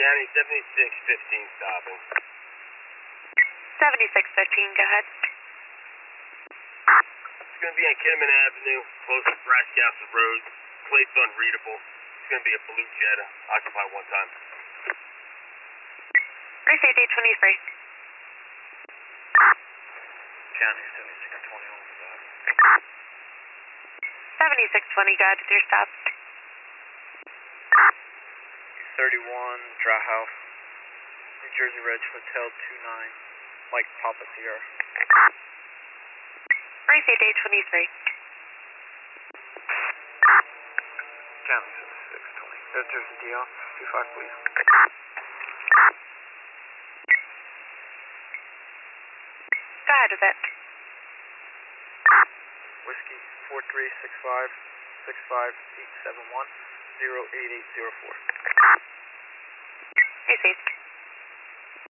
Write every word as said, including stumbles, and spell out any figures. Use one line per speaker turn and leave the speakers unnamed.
County, seventy-six fifteen stopping.
seventy-six fifteen, go ahead.
It's going to be on Kidman Avenue, close to Brass Castle Road. Plate's unreadable. It's going to be a blue Jetta, occupy one time.
Receive eight twenty-three.
County, seventy-six twenty-one, go ahead.
seventy-six twenty, go ahead with your stop.
thirty-one, Dry House, New Jersey Ridge Hotel two nine, Mike Papa Sierra.
Receive eight twenty-three.
County, seventy-six twenty. Red Jersey D L, two five, please.
Go ahead with it.
Whiskey, four three six five, six five eight seven one, zero eight eight zero four.
Received.